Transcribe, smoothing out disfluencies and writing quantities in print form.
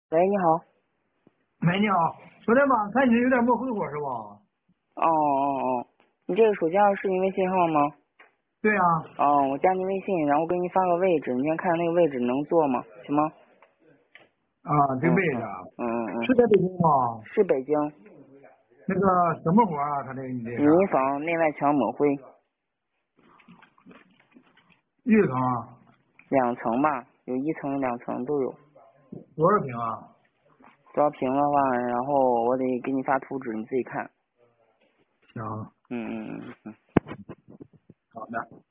喂，你好。 喂，你好，昨天晚上看你有点没回火是吧？ 你这个手机上是您微信号吗？ 对呀、 我加您微信，然后给你发个位置，你先看那个位置能坐吗？行吗？ 这位置是在北京吗？ 是北京那个什么活啊？他这个你这语是音房，内外墙抹灰， 一层啊？ 2层吧，有1层、2层都有。 多少平啊？ 多少平的话，然后我得给你发图纸，你自己看。 行， 嗯嗯嗯嗯。 好的。